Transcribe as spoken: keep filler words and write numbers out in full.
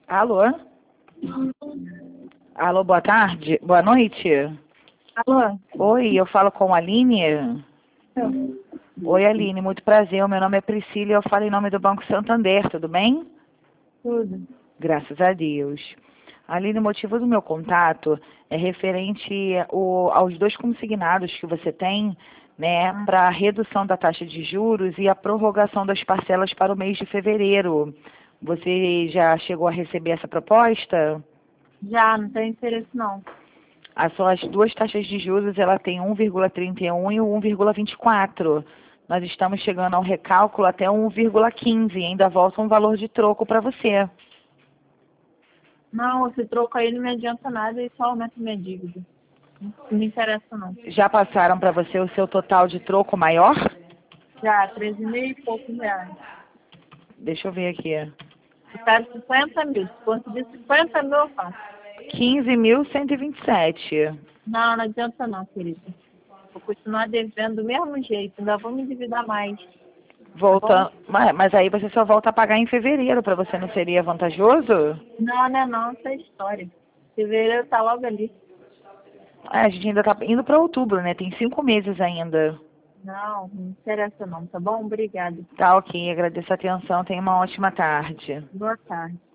Alô? Alô, boa tarde? Boa noite? Alô? Oi, eu falo com a Aline? Oi, Aline, muito prazer. O meu nome é Priscila e eu falo em nome do Banco Santander, tudo bem? Tudo. Graças a Deus. Aline, o motivo do meu contato é referente o- aos dois consignados que você tem, né, para a redução da taxa de juros e a prorrogação das parcelas para o mês de fevereiro. Você já chegou a receber essa proposta? Já, não tem interesse não. As suas duas taxas de juros, ela tem um vírgula trinta e um e o um vírgula vinte e quatro. Nós estamos chegando ao recálculo até um vírgula quinze e ainda volta um valor de troco para você. Não, esse troco aí não me adianta nada e só aumenta minha dívida. Não me interessa não. Já passaram para você o seu total de troco maior? Já, treze mil e poucos reais. Deixa eu ver aqui. Eu quero cinquenta mil. Se conseguir cinquenta mil, eu faço. quinze mil cento e vinte e sete. Não, não adianta não, querida. Vou continuar devendo do mesmo jeito. Ainda vou me endividar mais. Voltando, mas, mas aí você só volta a pagar em fevereiro, para você não seria vantajoso? Não, não é não. Essa é história. Fevereiro tá logo ali. É, a gente ainda está indo para outubro, né? Tem cinco meses ainda. Não, não interessa não, tá bom? Obrigada. Tá ok, agradeço a atenção, tenha uma ótima tarde. Boa tarde.